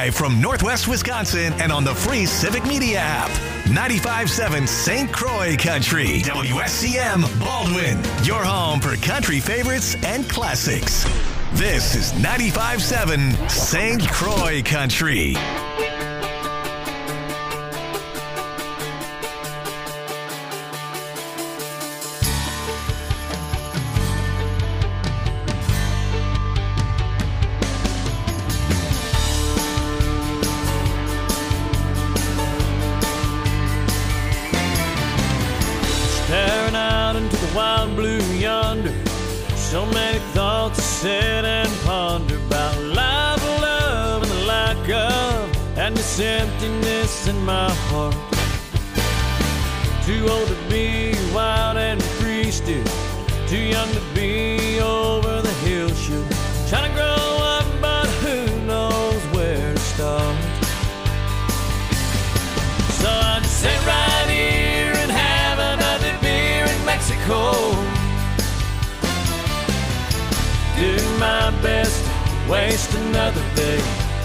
Live from Northwest Wisconsin and on the free Civic Media app. 95.7 St. Croix Country. WSCM Baldwin. Your home for country favorites and classics. This is 95.7 St. Croix Country. Staring out into the wild blue yonder, so many thoughts to sit and ponder about life, love, and the lack of, and this emptiness in my heart. Too old to be wild and free still, too young to be over the hill shoot. Trying to grow up, but who knows where to start. So I just sit right here and have another beer in Mexico. Do my best to waste another day.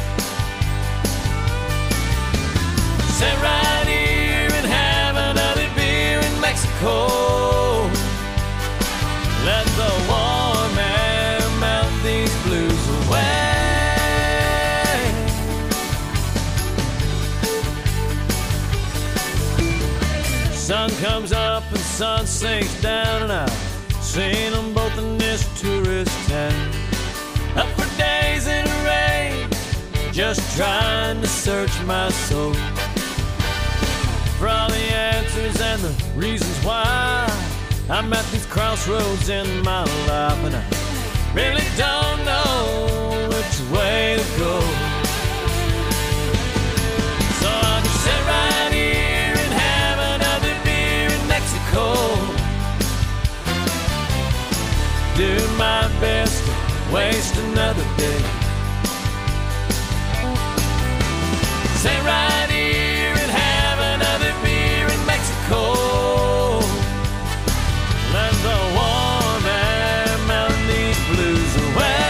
Sit right here and have another beer in Mexico. Let the warm air melt these blues away. Sun comes up and sun sinks down, and I've seen them both in this tourist town. Up for days in a rain, just trying to search my soul for all the answers and the reasons why I'm at these crossroads in my life, and I really don't know which way to go. So I'll just sit right here and have another beer in Mexico. Do my best to waste another day. Sit right here and have another beer in Mexico. Let the warm air melt these blues away.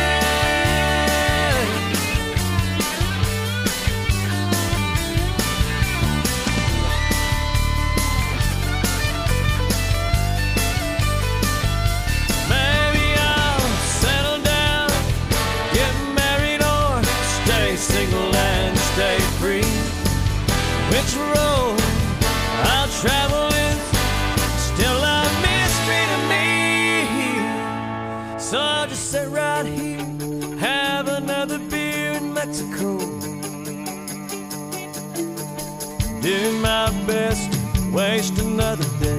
Maybe I'll settle down, get married, or stay single and stay free. Which road I'll travel is still a mystery to me. So I'll just sit right here, have another beer in Mexico. Do my best to waste another day.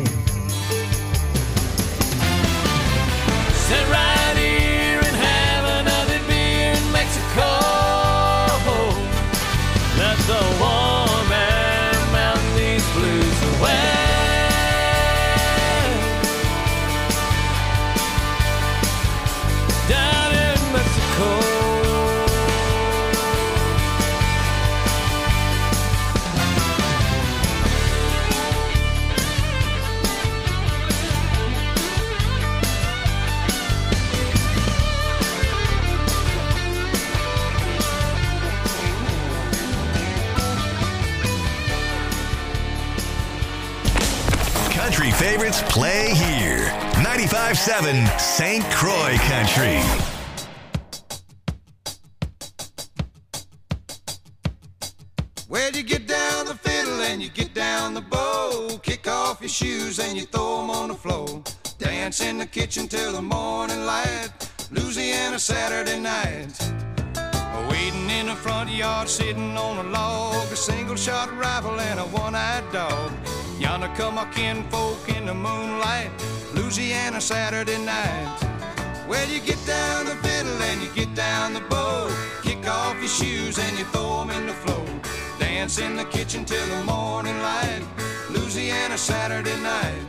Sit right here and have another beer in Mexico. Let the warm air melt these blues away. Down in Mexico. Country favorites play here. 95.7 St. Croix Country. Well, you get down the fiddle and you get down the bow. Kick off your shoes and you throw them on the floor. Dance in the kitchen till the morning light. Louisiana Saturday night. Waiting in the front yard, sitting on a log. A single-shot rifle and a one-eyed dog. Yonder come our kinfolk in the moonlight. Louisiana Saturday night. Well, you get down the fiddle and you get down the bow. Kick off your shoes and you throw them in the floor. Dance in the kitchen till the morning light. Louisiana Saturday night.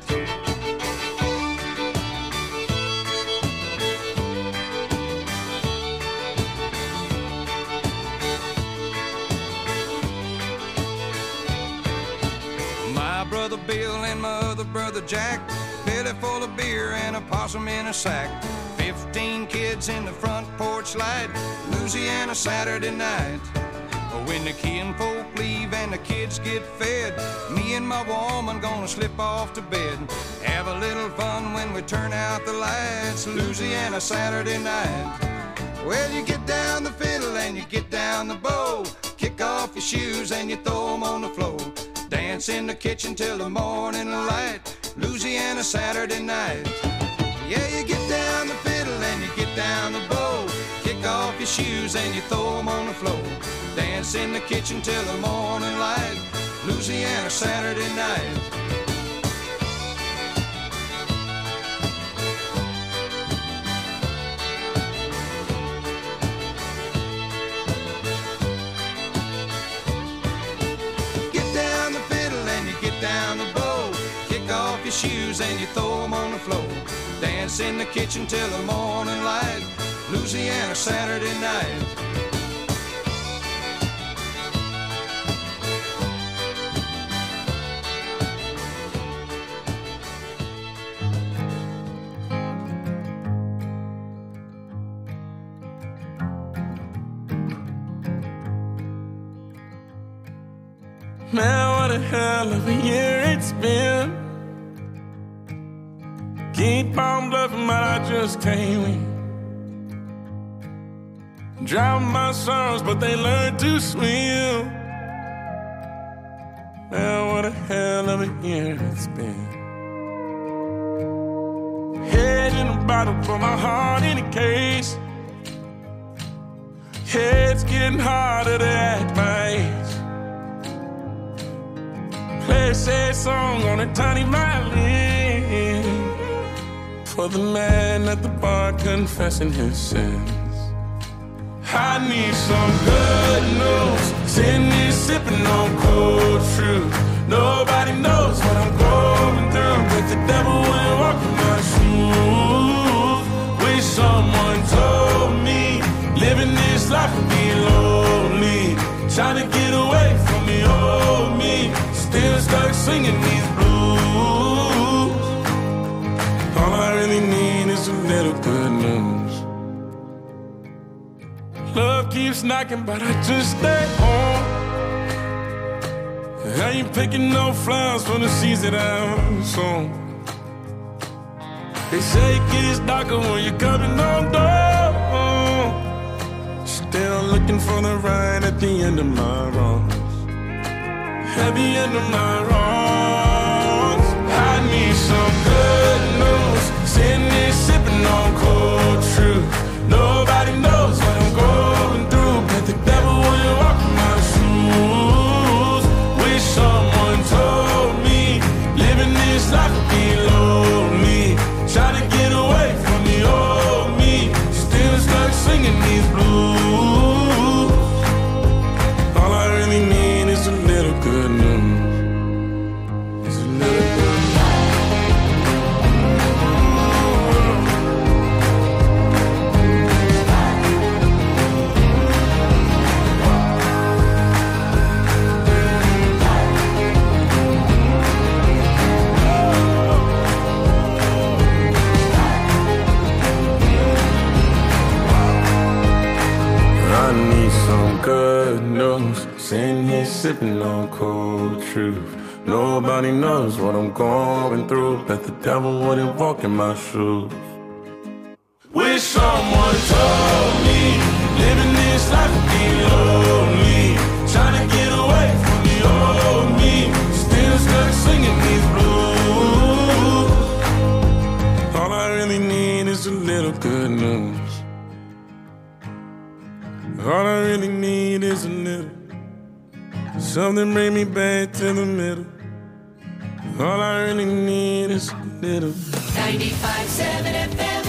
My brother Bill and my other brother Jack, belly full of beer and a possum in a sack. 15 kids in the front porch light. Louisiana Saturday night. When the kinfolk leave and the kids get fed, me and my woman gonna slip off to bed. Have a little fun when we turn out the lights, Louisiana Saturday night. Well, you get down the fiddle and you get down the bow, kick off your shoes and you throw them on the floor. Dance in the kitchen till the morning light, Louisiana Saturday night. Yeah, you get down the fiddle and you get down the bow, kick off your shoes and you throw them on the floor. Dance in the kitchen till the morning light, Louisiana Saturday night. Get down the fiddle and you get down the bow, kick off your shoes and you throw them on the floor. Dance in the kitchen till the morning light, Louisiana Saturday night. Man, what a hell of a year it's been. Keep on bluffing, but I just can't win. Drown my sorrows, but they learn to swim. Man, what a hell of a year it's been. Head in a bottle, put my heart in a case. Head's getting harder to act my age. Play a sad song on a tiny violin for the man at the bar confessing his sins. I need some good news, sitting here sipping on cold truth. Nobody knows what I'm going through, but the devil wouldn't walk in my shoes. Wish someone told me living this life would be lonely, trying to get away from the old me. Still stuck singing these blues. All I really need is a little good news. Love keeps knocking, but I just stay home. I ain't picking no flowers for the seeds that I've sown. They say it gets darker when you're coming on door. Still looking for the right at the end of my road. At the end of my wrongs, I need some good news. Sitting here sipping on cold truth. Nobody knows what I'm going through, but the devil wouldn't walk in my shoes. Wish someone told me living this life would be lonely, trying to get away from the old me. Still stuck singing these blues. All I really need is a little good news. It's a little good news. I need some good news. Sitting here sipping on cold truth. Nobody knows what I'm going through, but the devil wouldn't walk in my shoes. Wish someone told me living this life would be lonely, trying to get away from the old me. Still stuck singing these blues. All I really need is a little good news. All I really need is a little, something bring me back to the middle. All I really need is a little. 95.7 FM.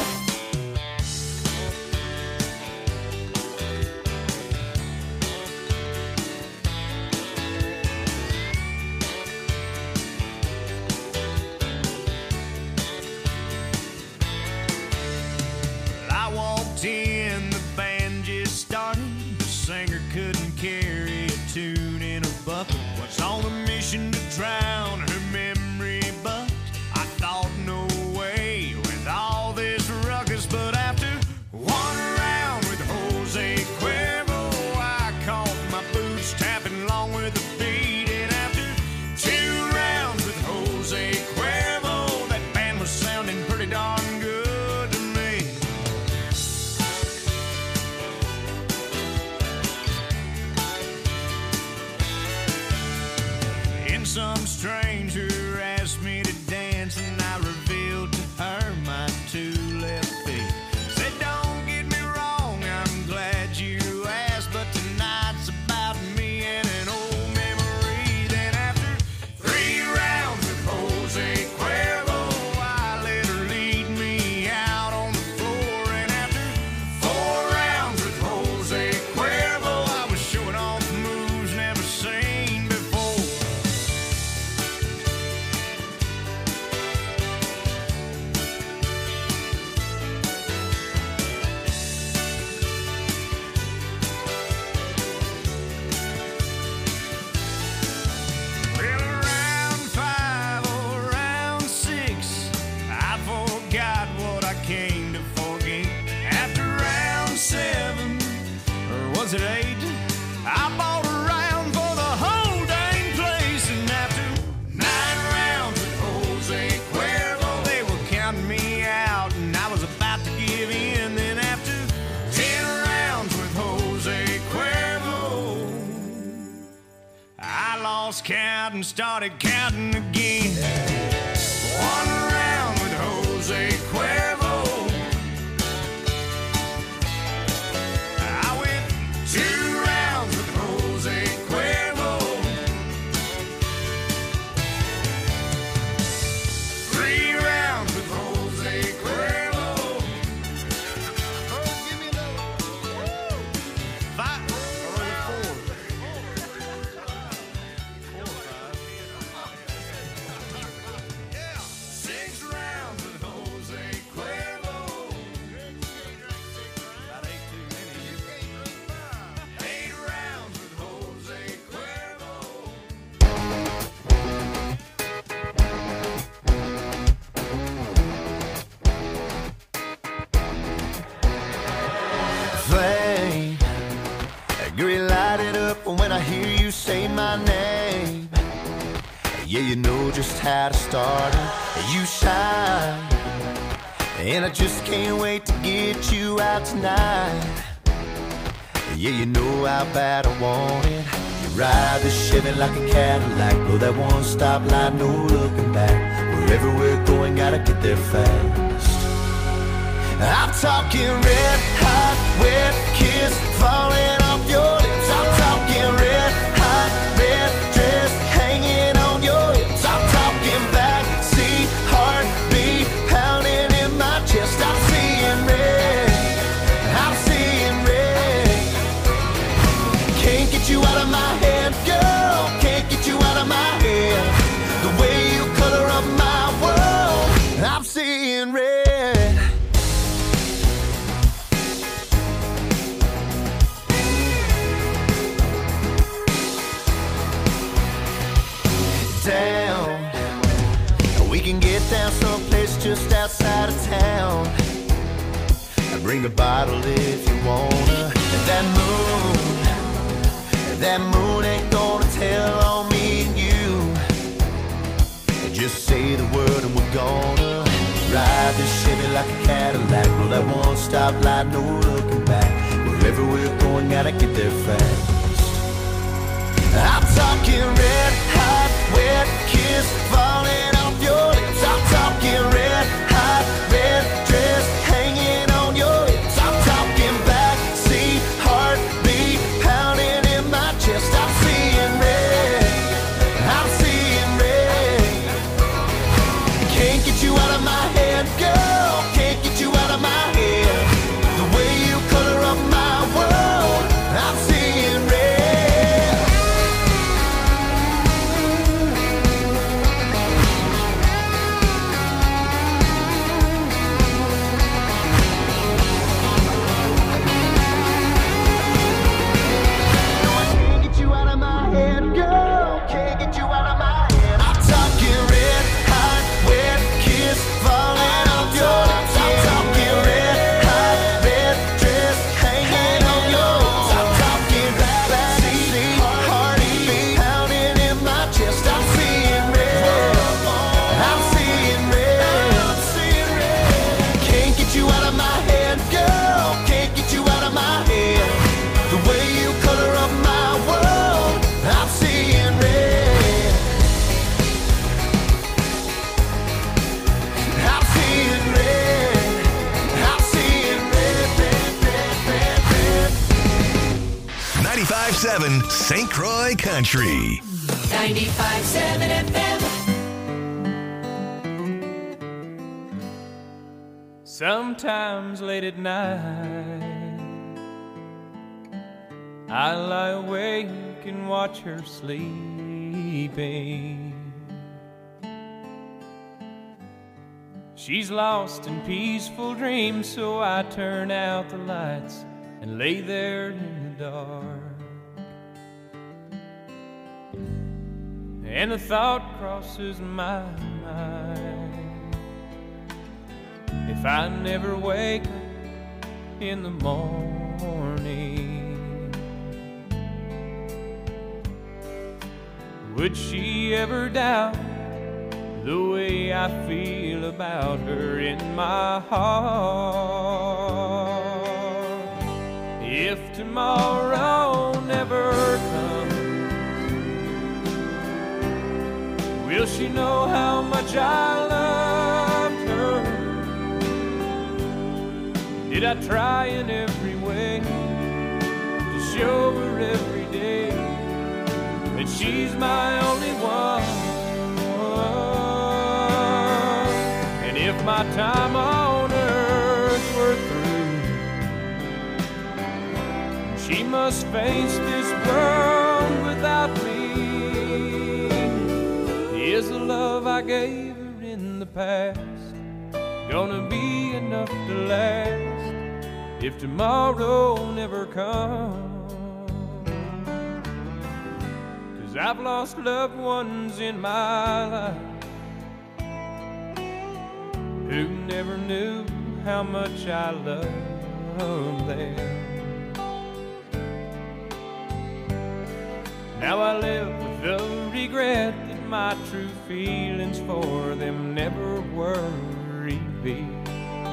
I walked in, the band just started. The singer couldn't carry a tune in a bucket. Was on a mission to drown her memory, but I thought no way with all this ruckus. But after one round with Jose Cuervo, I caught my boots some stranger asked me to dance, and I revealed to her my 2 left feet. Said, don't get me wrong, I'm glad you asked, but tonight's about me and an old memory. Then after 3 rounds with Jose Cuervo, I let her lead me out on the floor. And after 4 rounds with Jose Cuervo, I was showing off moves never seen before. Well, around 5 or around 6, I forgot what I came to forget. After round 7, or was it 8, I bought a round for the whole dang place. And after 9 rounds with Jose Cuervo, they were counting me out, and I was about to give in. Then after 10 rounds with Jose Cuervo, I lost count and started counting again. 1 round with Jose Cuervo, I went 2 rounds with Jose Cuervo, 3 rounds with Jose Cuervo. Oh, give me another one. 5 or 4. 6 rounds with Jose Cuervo. That ain't too many. 8 rounds with Jose Cuervo. Flame, green lighted up when I hear you say my name. Yeah, you know just how to start it. You shine, and I just can't wait to get you out tonight. Yeah, you know how bad I want it. You ride the Chevy like a Cadillac, go that one stop light, no looking back. Wherever we're going, gotta get there fast. I'm talking red hot, wet kiss falling off your lips. I'm talking red hot, red dress hanging on your hips. I'm talking backseat heartbeat pounding in my chest. I'm seeing red, I'm seeing red. Can't get you out of my head, girl. Can't get you out of my head. The way you color up my world, I'm seeing red. Down, we can get down someplace just outside of town. Bring a bottle if you wanna. That moon ain't gonna tell on me and you. Just say the word and we're gonna ride this Chevy like a Cadillac. Roll that one stop light, no looking back. Wherever we're going, gotta get there fast. I'm talking red hot, wet kiss falling off your lips. I'm talking red hot, red dress hanging on your hips. I'm talking backseat heartbeat pounding in my chest. I'm seeing red, I'm seeing red. Can't get you out of my head, girl. Can't get you out of my head. The way you color up my world, I'm seeing red. 94.7 St. Croix Country. 95.7 FM. Sometimes late at night, I lie awake and watch her sleeping. She's lost in peaceful dreams, so I turn out the lights and lay there in the dark. And the thought crosses my mind, if I never wake up in the morning, would she ever doubt the way I feel about her in my heart? If tomorrow never comes, will she know how much I loved her? Did I try in every way to show her every day that she's my only one? And if my time on earth were through, she must face this world without me. Is the love I gave her in the past gonna be enough to last if tomorrow never comes? 'Cause I've lost loved ones in my life who never knew how much I loved them. Now I live with the regret that my true feelings for them never were revealed.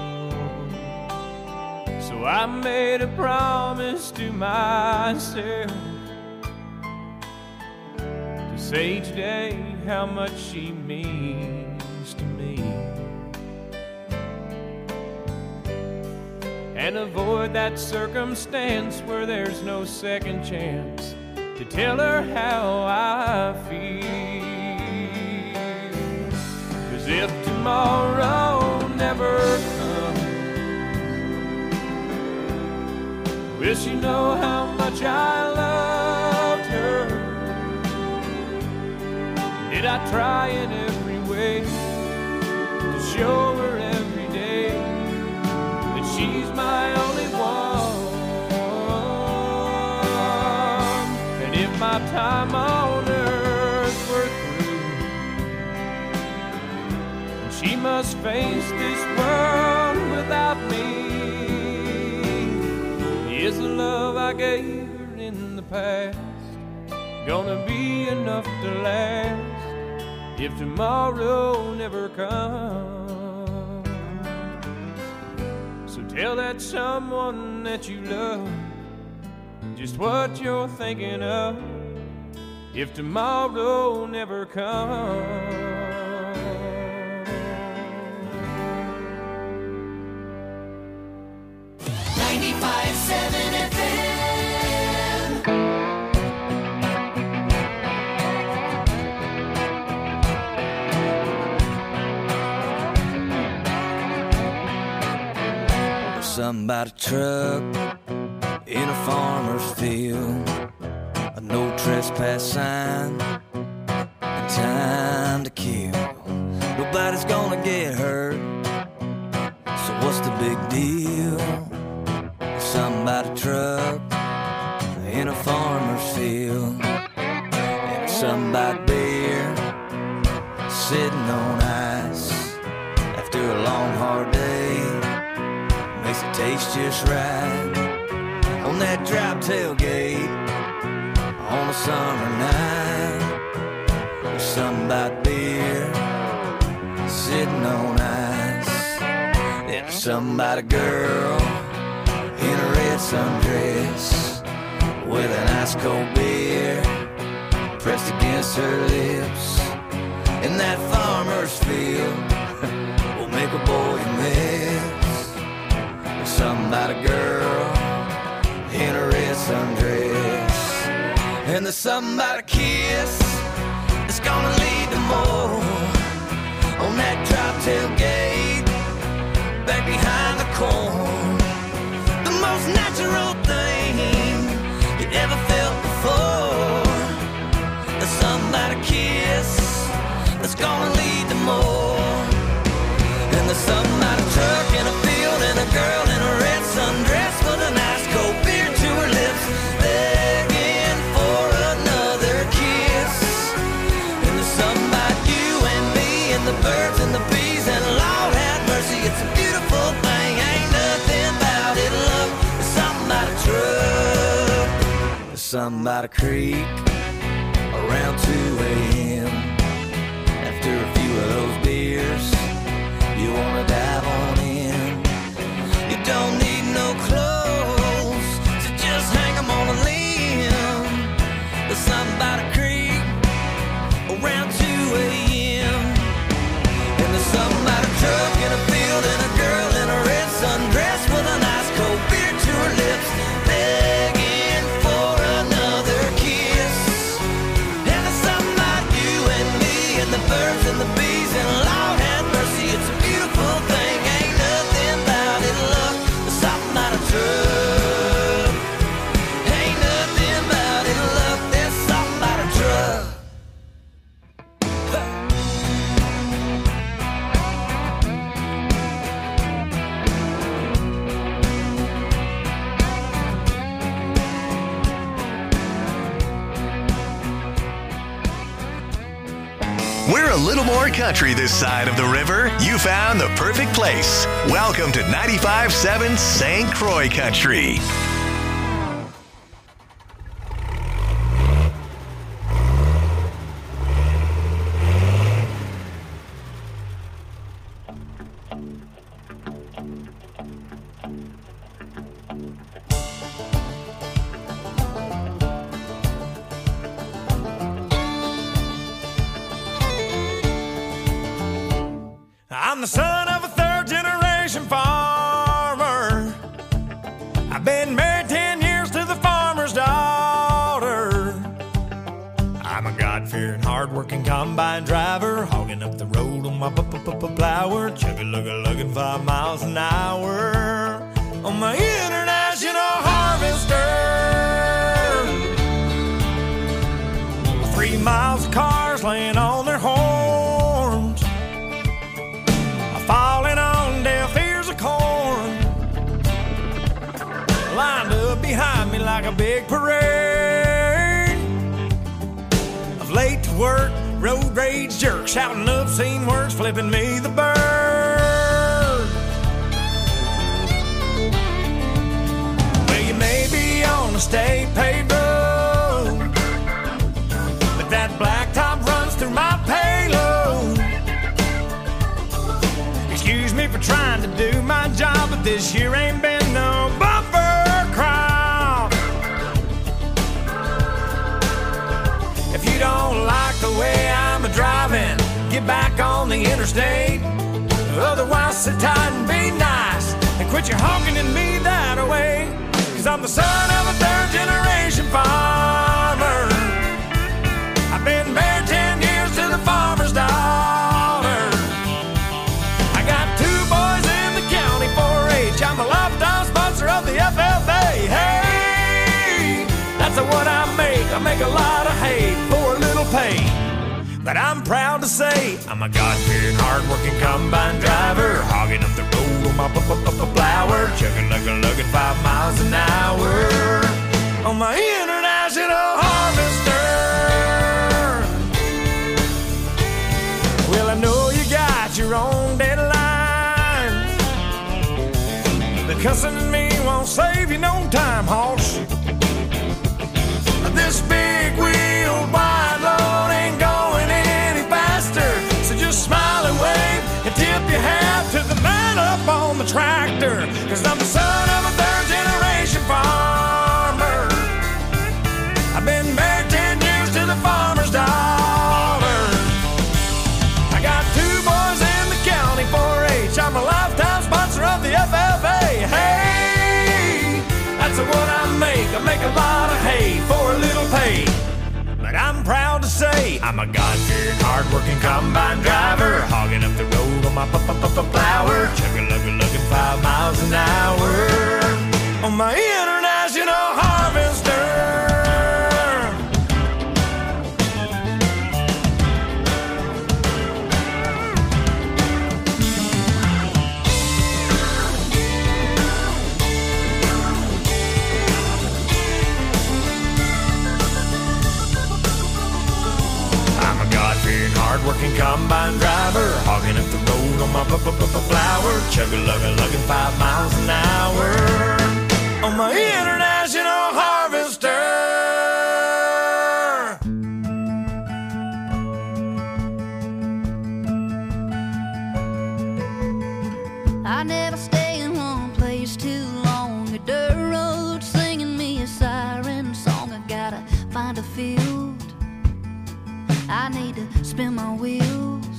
So I made a promise to myself to say each day how much she means to me, and avoid that circumstance where there's no second chance to tell her how I feel. 'Cause if tomorrow never comes, will she know how much I loved her? Did I try in every way to show her every day that she's my only one? And if my time on earth were through, she must face this world without me, is the love I gave her in the past gonna be enough to last if tomorrow never comes? So tell that someone that you love just what you're thinking of if tomorrow never comes. 95.7 FM. Something about a truck in a farmer's field, a no trespass sign, and time to kill. Nobody's gonna get hurt, so what's the big deal? Something about a truck in a farmer's field, and something about beer sitting on ice after a long hard day. Makes it taste just right on that drop tailgate on a summer night. There's something about beer sitting on ice. There's something about a girl in a red sundress with an ice cold beer pressed against her lips. In that farmer's field will make a boy miss. Something about a girl in a red sundress there's something about a kiss that's gonna lead to more. On that drop tailgate, back behind the corn, the most natural thing you ever felt before. There's something about a kiss that's gonna lead to more. And there's something about a truck in a field and a girl in a red sundress with a nice cold beer to her lips, begging for another kiss. And there's something about you and me and the birds and the bees, and Lord have mercy, it's a beautiful thing. Ain't nothing about it, love. There's something about a truck. There's something about a creek around 2 a.m. After a few of those beers, you wanna dive on in. You don't need no clothes, so just hang 'em on a limb. There's something about a creek around 2 a.m. And there's something about a truck in a field and a girl in a red sundress with a nice cold beer to her lips, begging for another kiss. And there's something about you and me and the birds and the bees, and Lord have mercy, it's a beautiful thing. Ain't nothing about it, love. There's something about a truck. Ain't nothing about it, love. There's something about a truck. We're a little more country this side of the river. You found the perfect place. Welcome to 95.7 St. Croix Country. I'm the son of a third-generation farmer. I've been married 10 years to the farmer's daughter. I'm a God-fearing, hard-working combine driver, hogging up the road on my plower, chugga-lugga-lugging 5 miles an hour on my international harvester. 3 miles of cars laying on their horns, falling on deaf ears of corn, lined up behind me like a big parade of late to work, road rage jerks, shouting obscene words, flipping me the bird. Well, you may be on a state paved road, but that blacktop runs through my payload. Excuse me for trying to do my job, but this year ain't been no bumper crop. If you don't like the way I'm a-driving, get back on the interstate. Otherwise, sit tight and be nice and quit your honking at me that way. 'Cause I'm the son of a third-generation farmer. I've been married 10 years to the farmer's daughter. I got 2 boys in the county 4-H. I'm a lifetime sponsor of the FFA. Hey, that's what I make. I make a lot of hay for a little pay. But I'm proud to say I'm a God-fearing, hard-working combine driver, hogging up the road on my plower, chugging-lugging 5 miles an hour on my international harvester. Well, I know you got your own deadlines, but cussing at me won't save you no time, hoss. This big wheel wide load ain't going any faster, so just smile and wave and tip your hat to the man up on the tractor. 'Cause I'm the son of a third-generation farmer. I've been married 10 years to the farmer's daughter. I got 2 boys in the county 4-H. I'm a lifetime sponsor of the FFA. Hey, that's what I make. I make a lot of hay for a little pay. right, I'm proud to say I'm a God-fearing, hard-working combine driver, hogging up the road on my plower, chugga-lugga-lugging 5 miles an hour on my international harvester. Hard-working combine driver, hogging up the road on my flower, chugga-lugga-lugging 5 miles an hour on my international harvester. I never stay in one place too long. A dirt road singing me a siren song. I gotta find a field. I need to spin my wheels.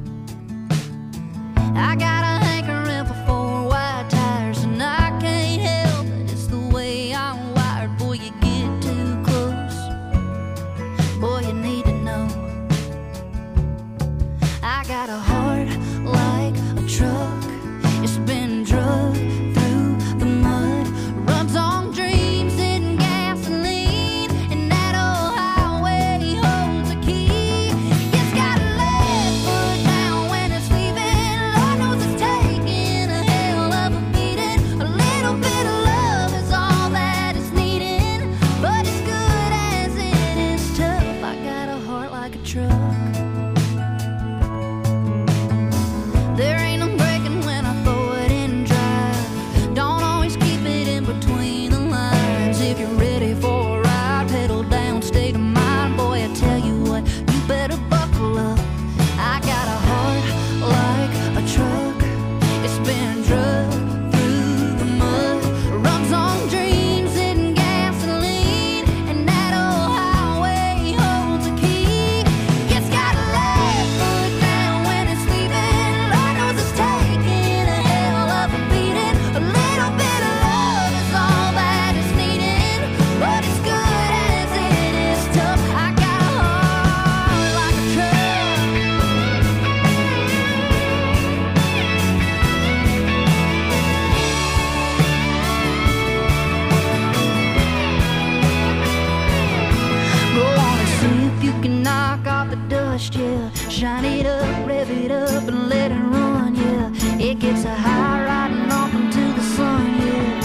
I got a hankering for 4 wide tires, and I can't help it, it's the way I'm wired. Boy, you get too close, boy, you need to know. I got a heart like a truck, it's been drugged through the mud, runs on dreams and gasoline, and that old highway holds a key. Shine it up, rev it up, and let it run, yeah. It gets a high riding off into the sun, yeah.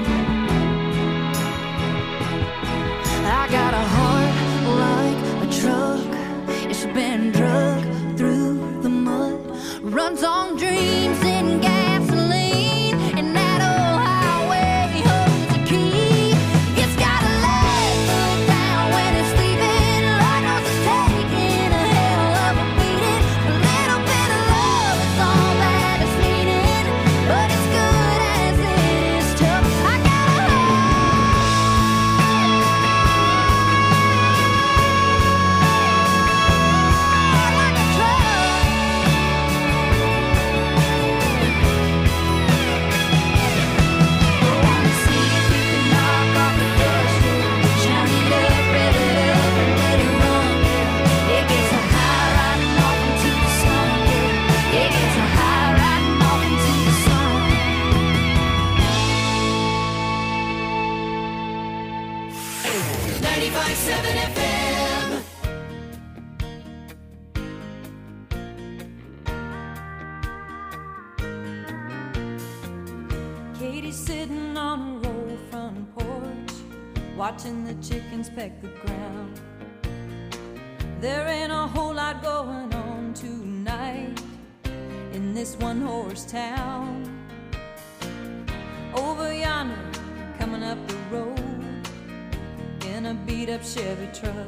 I got a heart like a truck, it's been drugged through the mud, runs on dreams and gasoline, and that old highway holds a key. It's got a left foot down when it's leaving, Lord knows it's taking a hell of a beating. A little bit of love is all that it's needing, but it's good as it is tough. I got a heart like a truck. I wanna see if you can knock off the dust, yeah. Shine it up, rev it up, and let it run, yeah. It gets a high riding off into the sun, yeah. It gets a high riding off into the sun. 95.7 FM. Katie's sitting on her old front porch, watching the chickens peck the ground. There ain't a whole lot going on tonight in this one-horse town. Over yonder, coming up the road in a beat-up Chevy truck,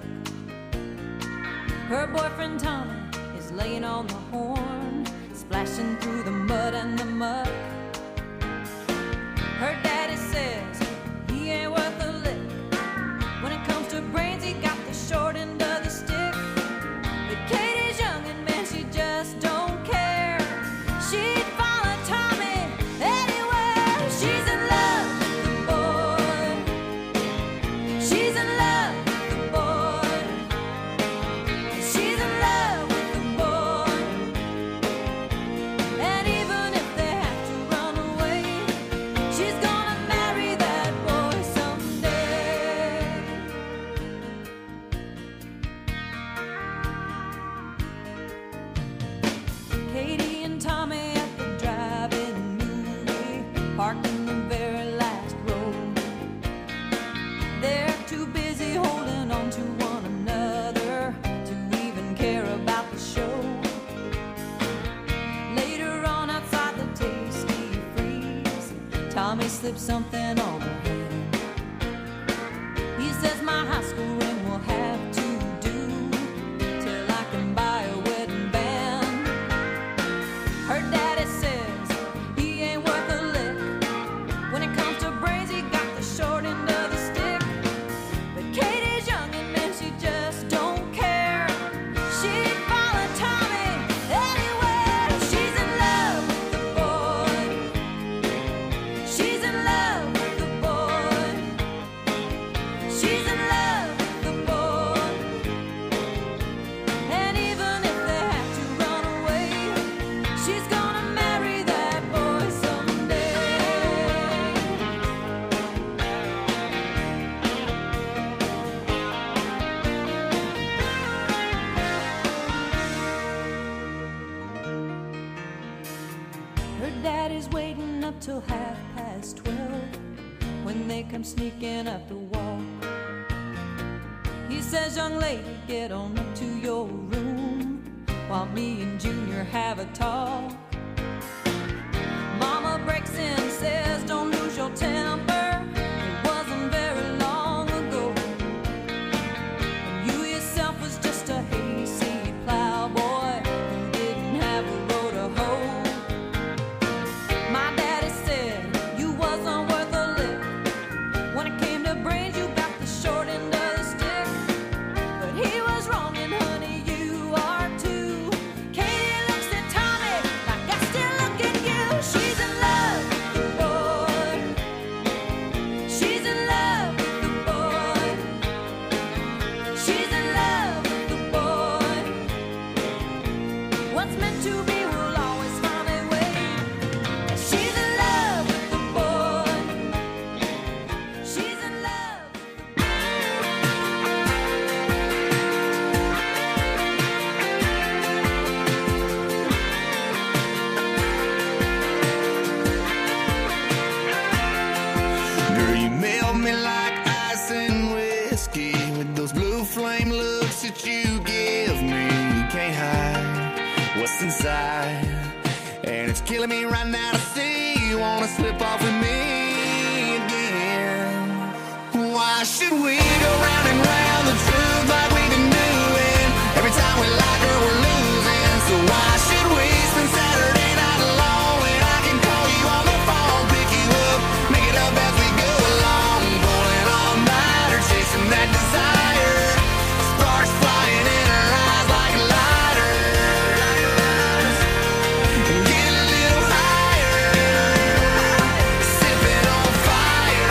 her boyfriend Tommy is laying on the horn, splashing through the mud and the muck. Her daddy says he ain't worth a lick. When it comes to brains, he got the short end of the stick. But Katie's young and man, she just don't care. She'd follow Tommy anywhere. She's in love with the boy. She's in love with the boy. slipped something on her hand. He says my high school ring will have to do till I can buy a wedding band. Her daddy says he ain't worth a lick. When it comes to brains, he got the short end of the stick. But Katie's young and man, she just don't care. She'd follow Tommy anywhere. She's in love with the boy. She's in love with the boy. She's in love with the boy. And even if they have to run away, she's gonna marry that boy someday. Her daddy's waiting up till 12:30 when they come sneaking up the wall. He says, young lady, get on up to your room while me and Junior have a talk. Mama breaks in, says, don't lose your temper. It wasn't very long ago. And you yourself was just a hayseed plowboy who didn't have a row to hoe. My daddy said you wasn't worth a lick. When it came to brains, you got the short end of the stick. But he was wrong, and honey, you are too. Katie looks at Tommy like I still look at you. She's in love with the boy. She's in love with the boy. She's in love with the boy. What's meant to be will always find a way. She's in love with the boy. She's in love. Girl, you melt me like ice and whiskey with those blue flame looks that you give me. You can't hide what's inside, and it's killing me right now to see you wanna slip off with me again. Why should we go round and round the truth like we've been doing? Every time we like her, we're losing. So why should we spend Saturday night alone when I can call you on the phone, pick you up, make it up as we go along, pulling all nighter, chasing that desire, sparks flying in her eyes like lighters. Get a little higher, sipping on fire.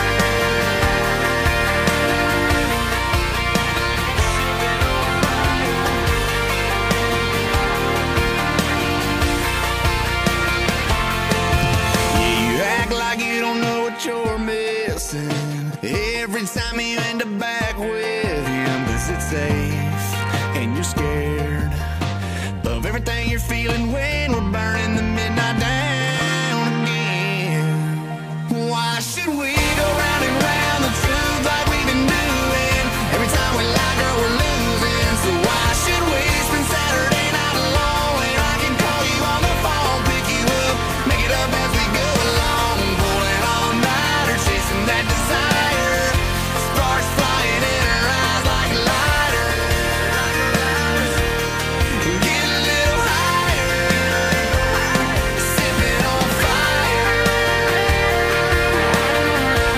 Yeah, you act like you don't know what you're missing every time you end up back with him, 'cause it's safe and you're scared of everything you're feeling when we're burning the midnight down again. Why should we go round and round the truth like we've been doing? Every time we like her, we're losing. So why should we spend Saturday night alone when I can call you on the phone, pick you up, make it up as we go along, pulling all nighter, chasing that desire, sparks flying in her eyes like lighters. Get a little higher, sipping on fire.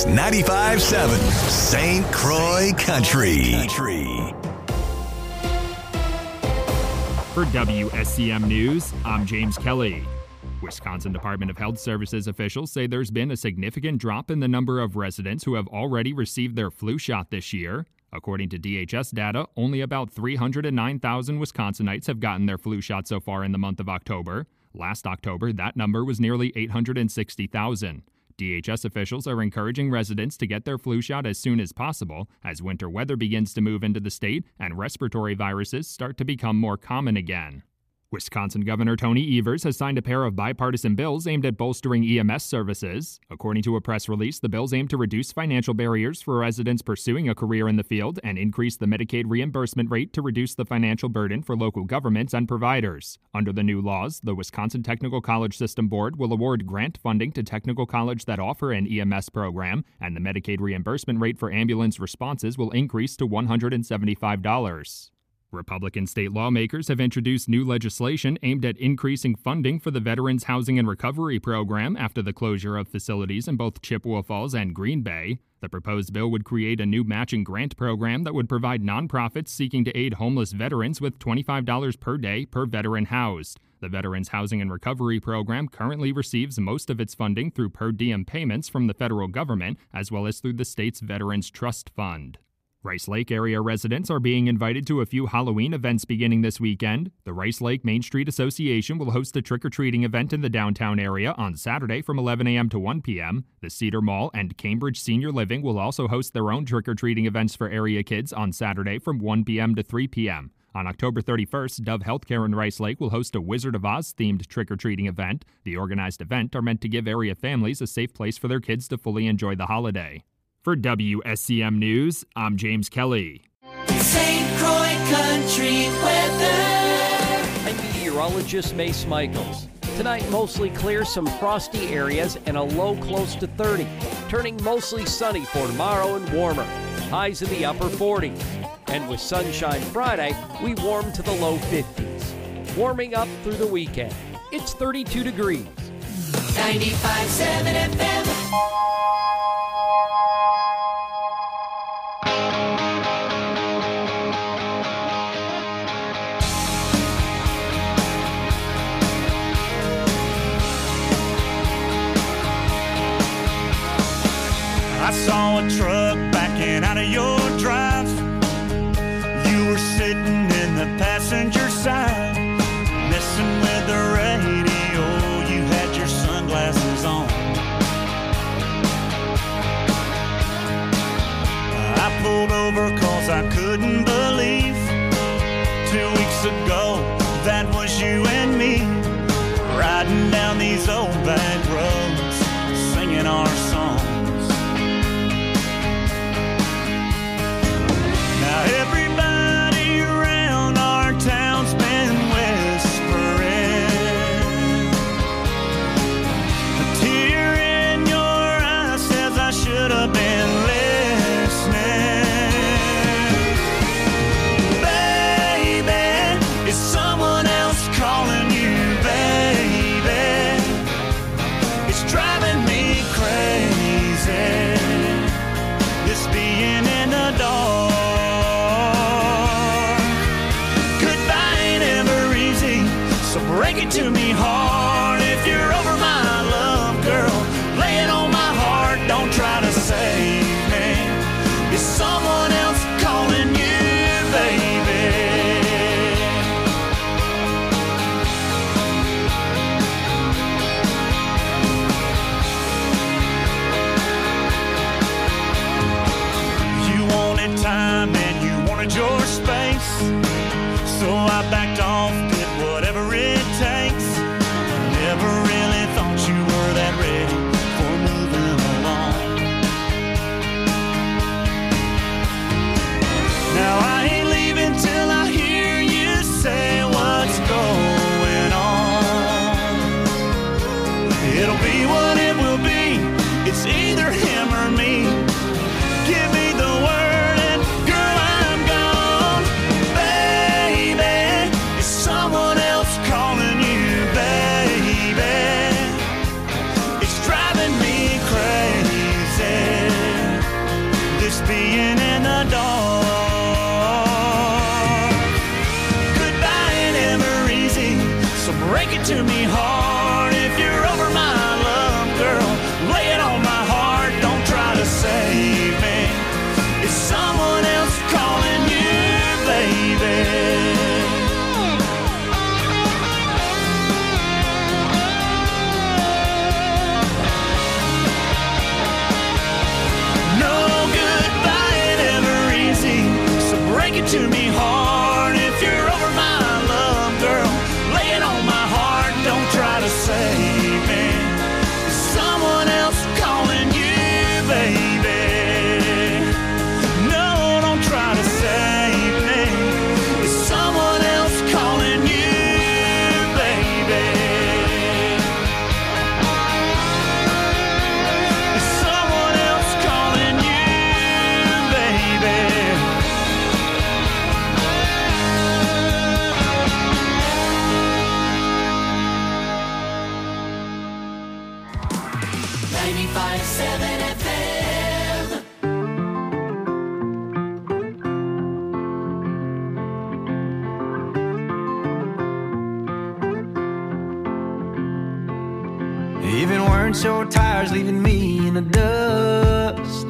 is 95.7 St. Croix Country. For WSCM News, I'm James Kelly. Wisconsin Department of Health Services officials say there's been a significant drop in the number of residents who have already received their flu shot this year. According to DHS data, only about 309,000 Wisconsinites have gotten their flu shot so far in the month of October. Last October, that number was nearly 860,000. DHS officials are encouraging residents to get their flu shot as soon as possible as winter weather begins to move into the state and respiratory viruses start to become more common again. Wisconsin Governor Tony Evers has signed a pair of bipartisan bills aimed at bolstering EMS services. According to a press release, the bills aim to reduce financial barriers for residents pursuing a career in the field and increase the Medicaid reimbursement rate to reduce the financial burden for local governments and providers. Under the new laws, the Wisconsin Technical College System Board will award grant funding to technical colleges that offer an EMS program, and the Medicaid reimbursement rate for ambulance responses will increase to $175. Republican state lawmakers have introduced new legislation aimed at increasing funding for the Veterans Housing and Recovery Program after the closure of facilities in both Chippewa Falls and Green Bay. The proposed bill would create a new matching grant program that would provide nonprofits seeking to aid homeless veterans with $25 per day per veteran housed. The Veterans Housing and Recovery Program currently receives most of its funding through per diem payments from the federal government, as well as through the state's Veterans Trust Fund. Rice Lake area residents are being invited to a few Halloween events beginning this weekend. The Rice Lake Main Street Association will host a trick-or-treating event in the downtown area on Saturday from 11 a.m. to 1 p.m. The Cedar Mall and Cambridge Senior Living will also host their own trick-or-treating events for area kids on Saturday from 1 p.m. to 3 p.m. On October 31st, Dove Healthcare in Rice Lake will host a Wizard of Oz-themed trick-or-treating event. The organized event are meant to give area families a safe place for their kids to fully enjoy the holiday. For WSCM News, I'm James Kelly. St. Croix Country weather. I'm meteorologist Mace Michaels. Tonight, mostly clear, some frosty areas, and a low close to 30. Turning mostly sunny for tomorrow and warmer. Highs in the upper 40s. And with sunshine Friday, we warm to the low 50s. Warming up through the weekend. It's 32 degrees. 95.7 FM. I saw a truck backing out of your drive. You were sitting in the passenger side, messing with the radio. You had your sunglasses on. I pulled over cause I couldn't believe 2 weeks ago that was you and me, riding down these old back roads, singing our songs. Now everybody around our town's been whispering, a tear in your eye says I should have been listening. Baby, is someone else calling you, baby? It's driving me crazy, this being in the dark. Break it to me hard if you're over my love, girl. Lay it on my heart, don't try to say being in the dark. Goodbye ain't ever easy, so break it to me hard. If you're over my love, girl, lay it on my heart. Don't try to save me. It's someone else calling you, baby. To me hard. If you're over my love, girl, lay it on my heart. Don't try to save me. It's someone else calling you, baby. No, don't try to save me. It's someone else calling you, baby. It's someone else calling you, baby. 95.7 FM. Even weren't your tires leaving me in the dust,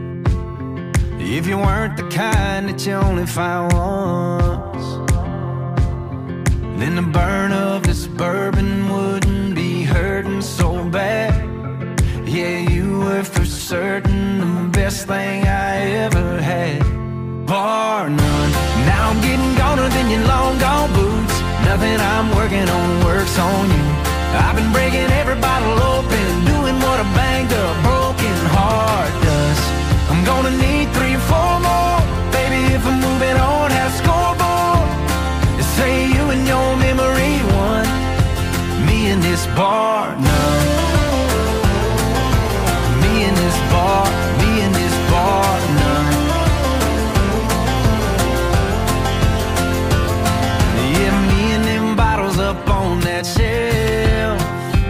if you weren't the kind that you only find once, then the burn of this bourbon wouldn't be hurting so bad. Yeah, you were for certain the best thing I ever had, bar none. Now I'm getting goner than your long gone boots. Nothing I'm working on works on you. I've been breaking every bottle open, doing what a banged up broken heart does. I'm gonna need 3 or 4 more, baby, if I'm moving on. Have a scoreboard, say you and your memory won. Me in this bar none. Me in this bar none. Yeah, me and them bottles up on that shelf.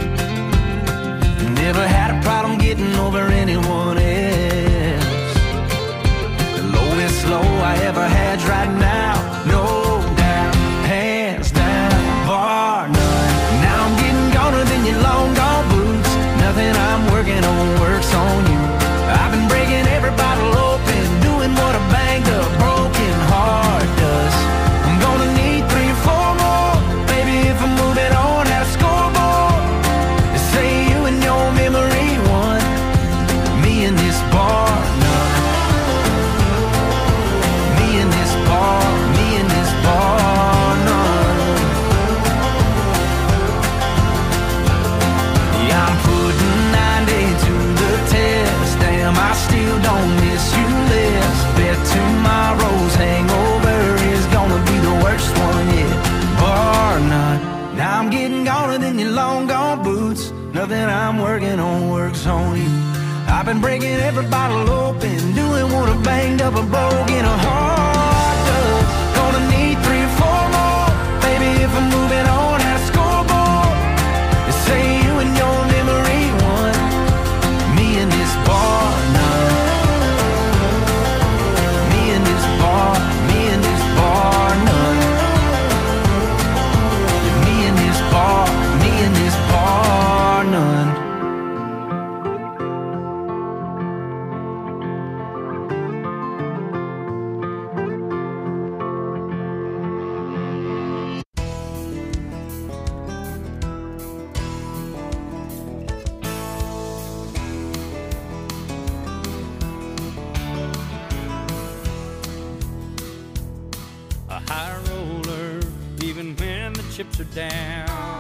Never had a problem getting over anyone else. The lowest low I ever had's right now, no doubt, hands down, bar none. Now I'm getting goner than your long gone boots. Nothing I'm working on works on you. I've been breaking every bottle open, doing what a banged up broken heart does. I'm gonna need 3 or 4 more, baby, if I'm moving on. Have a scoreboard, say you and your memory won. Me in this bar none. Me in this bar none. Yeah, I'm putting 90 to the test. Damn, I still don't miss you less. Bet tomorrow's hangover is gonna be the worst one yet, bar none. Now I'm getting goner than your long gone boots. Nothing I'm working on works on you. I've been breaking every bottle open, doing what a banged up a broken heart does. Gonna need 3 or 4 more, baby, if I'm moving on. Have a scoreboard, say you and your memory won. Me in this bar none. Me in this bar none. Yeah, me in this bar none. A high roller, even when the chips are down.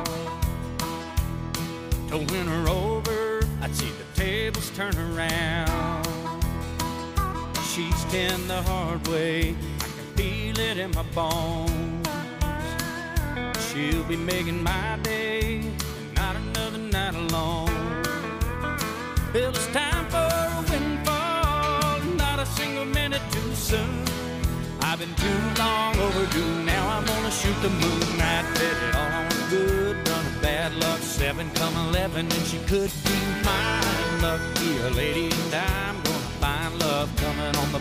To win her over, I'd see the tables turn around. She's 10 the hard way, I can feel it in my bones. She'll be making my day, and not another night alone. Well, it's time for a windfall, not a single minute too soon. I've been too long overdue, now I'm gonna shoot the moon. I'd bet it all on a good run of bad luck. 7 come 11 and she could be mine. Lucky a lady, and I'm gonna find love coming on the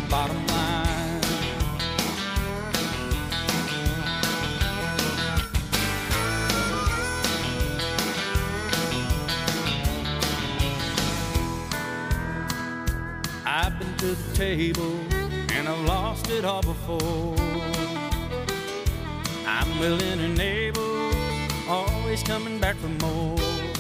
I've been to the table and I've lost it all before. I'm willing and able, always coming back for more.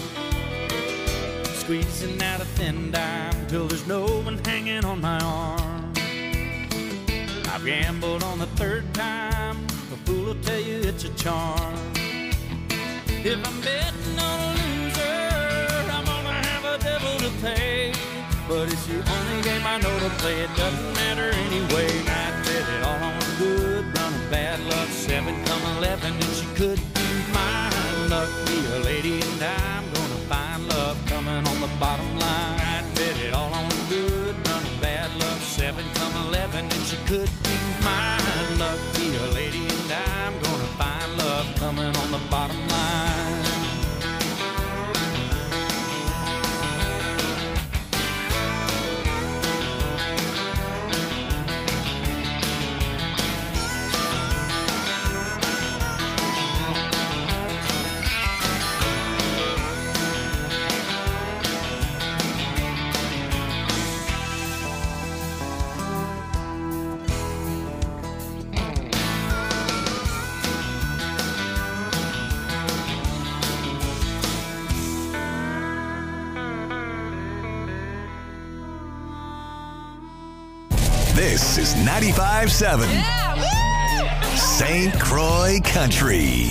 Squeezing out a thin dime till there's no one hanging on my arm. I've gambled on the third time, a fool will tell you it's a charm. If I'm betting on a loser, I'm gonna have a devil to pay. But it's the only game I know to play, it doesn't matter anyway. I bet it all on good run of bad luck, 7 come 11, and she could be mine. Luck be a lady and I'm gonna find love coming on the bottom line. I bet it all on good run of bad luck, 7 come 11, and she could be mine. Luck be a lady and I'm gonna find love coming on the bottom line. This is 95.7 St. Croix Country.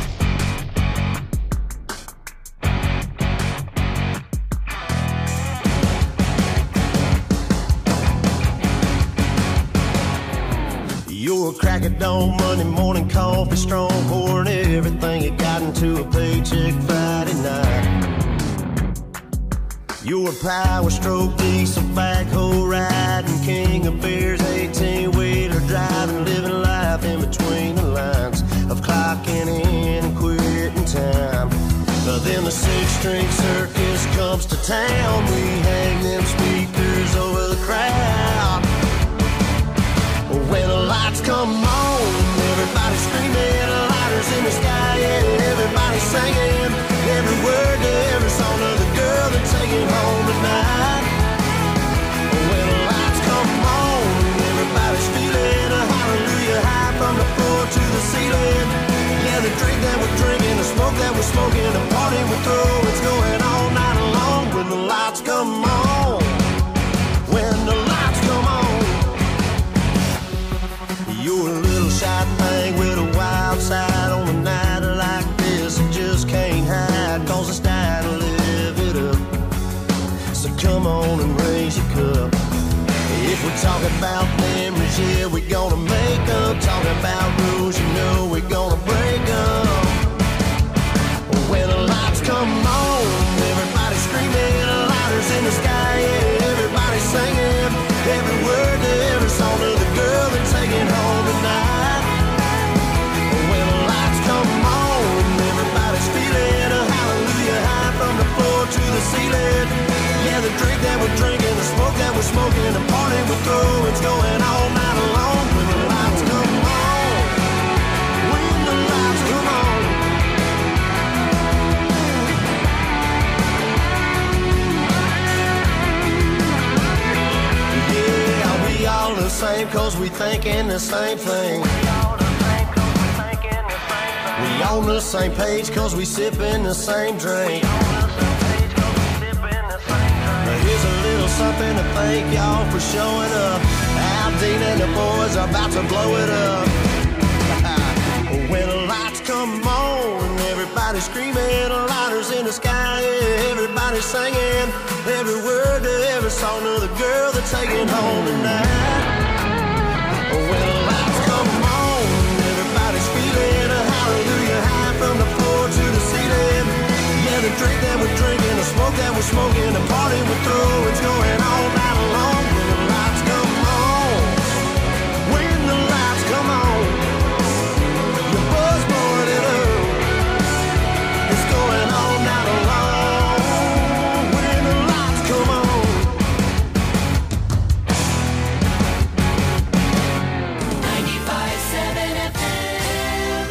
You're a crack of dawn, Monday morning coffee, strong pouring everything you got into a paycheck Friday night. You're a power stroke, diesel backhoe riding, king of beers, 18-wheeler driving, living life in between the lines of clocking in and quitting time. But then the 6-string circus comes to town, we hang them speakers over the crowd. When the lights come on, everybody's screaming, lighters in the sky, and everybody's singing every word to every song of the girl they're taking home tonight. When the lights come on, everybody's feeling a hallelujah high from the floor to the ceiling. Yeah, the drink that we're drinking, the smoke that we're smoking, the party we throw, it's going all night long. When the lights come on, when the lights come on. You're a little shy thing with a wild side on a night like this. You just can't hide, cause it's time to live it up. So come on and raise your cup. If we're talking about memories, yeah, we're gonna make them. Talking about rules, you know we're gonna break them. When the lights come on, everybody's screaming, lighters in the sky, yeah, everybody's singing every word to every song of the girl they're taking home tonight. When the lights come on, everybody's feeling a hallelujah high from the floor to the ceiling. Yeah, the drink that we're drinking, the smoke that we're smoking, the party we throw, it's going all night long. When the lights come on, when the lights come on. Yeah, we all the same cause we thinking the same thing. We on the same page cause we sipping the same drink. Here's a little something to thank y'all for showing up. Al Dean and the boys are about to blow it up. When the lights come on, everybody's screaming, lighters in the sky, yeah, everybody's singing every word to every song of the girl they're taking home tonight. When the lights come on, everybody's feeling a hallelujah high from the floor to the ceiling. Yeah, the drink that we're drinking, the smoke that we're smoking, the party we throw, it's going all night long. When the lights come on, when the lights come on, your buzz blowing it up, it's going all night long. When the lights come on. 95.7 FM.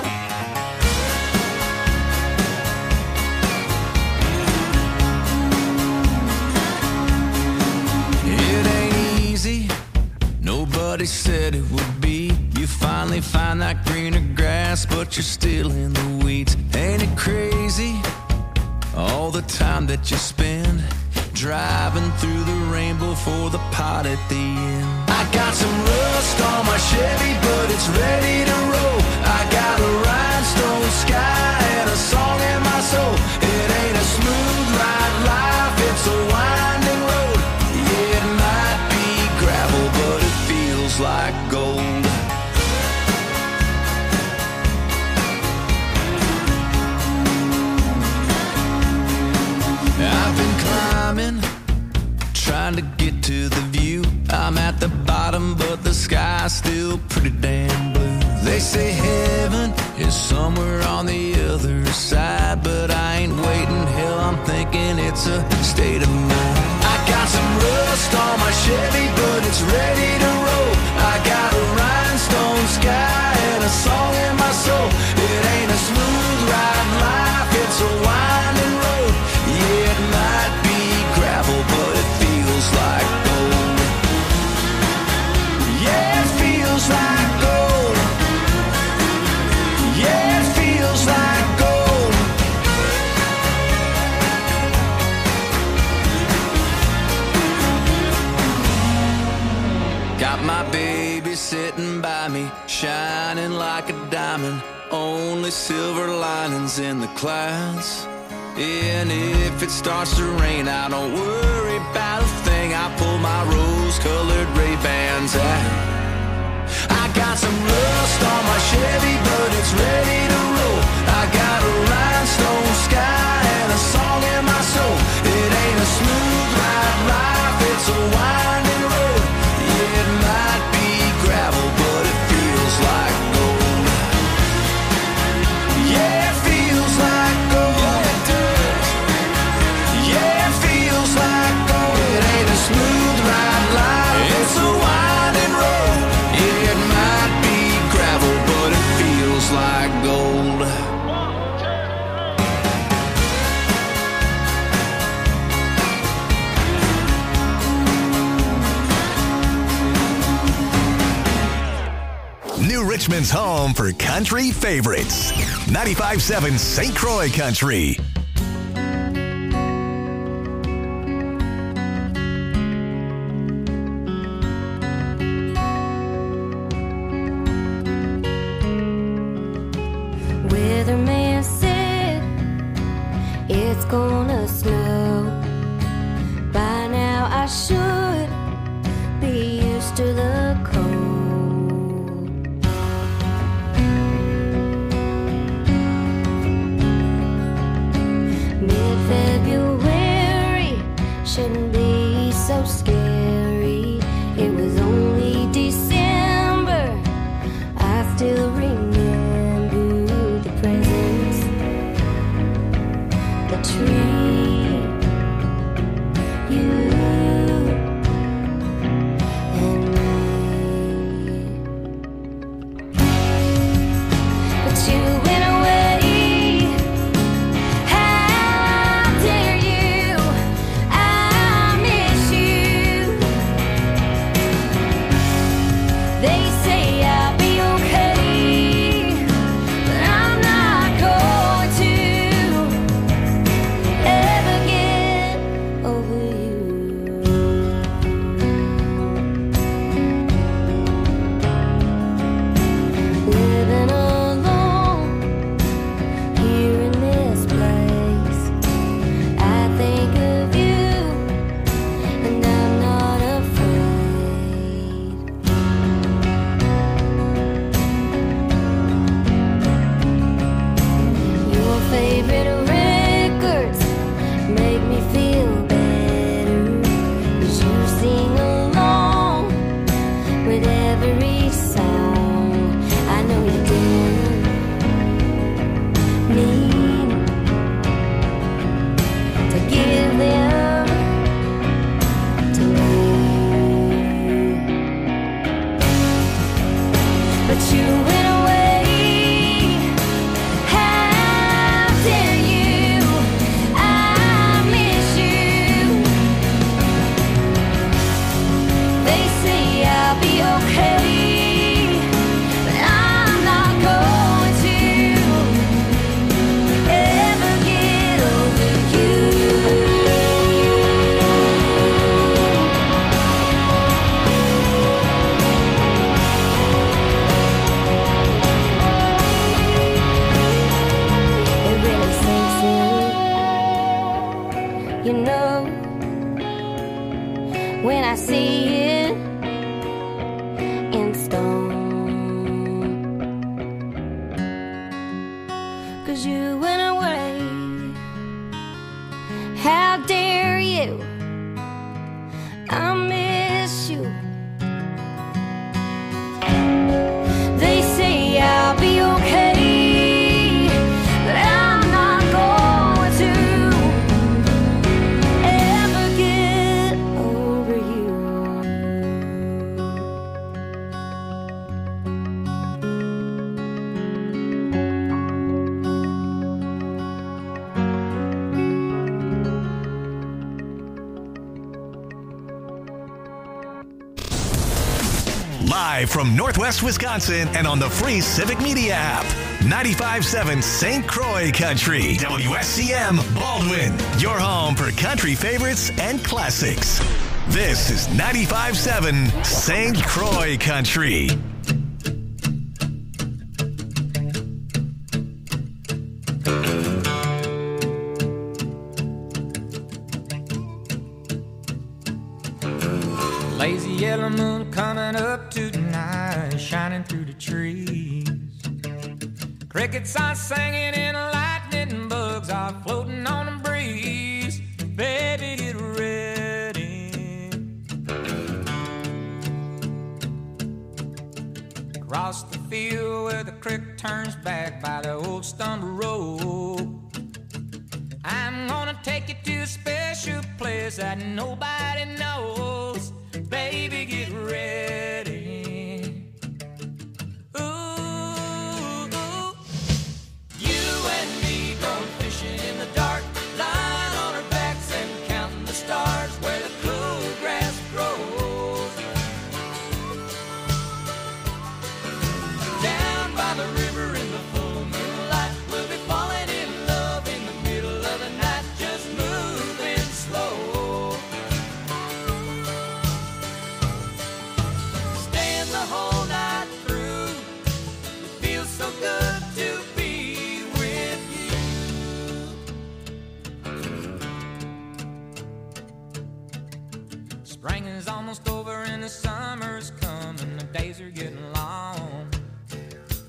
they said it would be. You finally find that greener grass, but you're still in the weeds. Ain't it crazy, all the time that you spend driving through the rainbow for the pot at the end? I got some rust on my Chevy, but it's ready to roll. I got a rhinestone sky and a song in my soul. It ain't a smooth ride life, it's a winding road. Yeah, it might be gravel, but it feels like gold. I've been climbing, trying to get to the view. I'm at the bottom, but the sky's still pretty damn blue. They say heaven is somewhere on the other side, but I ain't waiting. Hell, I'm thinking it's a state of mind. I got some rust on my Chevy, but it's ready to roll. I got a rhinestone sky and a song in my soul. It ain't a smooth ride life, it's a winding road. Yeah, it might be gravel, but it feels like gold. Yeah, it feels like gold. Yeah, it feels like gold. Got my baby sitting by me, shining like a diamond. Only silver linings in the clouds. And if it starts to rain, I don't worry about a thing. I pull my rose-colored Ray-Bans out. I got some rust on my Chevy, but it's ready to roll. I got a rhinestone sky and a song in my soul. It ain't a smooth ride life, it's a winding road. Yeah, it might be gravel, but it feels like gold. Yeah, it feels like gold. Yeah, it feels like gold. It ain't a smooth ride life, it's a winding road. Yeah, it might be gravel, but it feels like gold. New Richmond's home for country favorites. 95.7 St. Croix Country. Weatherman said it's gonna snow. By now I should be used to the cold. Mid-February shouldn't be so scary. It was only December. I still remember the presents, the tree, you and me. But you went away. How dare you? I miss you. They say I'll be okay, but I'm not going to ever get over you. Living alone here in this place, I think of you and I'm not afraid. Live from Northwest Wisconsin and on the free Civic Media app. 95.7 St. Croix Country. WSCM Baldwin. Your home for country favorites and classics. This is 95.7 St. Croix Country. Lazy yellow moon coming up tonight, shining through the trees. Crickets are singing and lightning bugs are floating on the breeze. Baby, get ready. Across the field where the creek turns back by the old stone road, I'm gonna take you to a special place that nobody knows.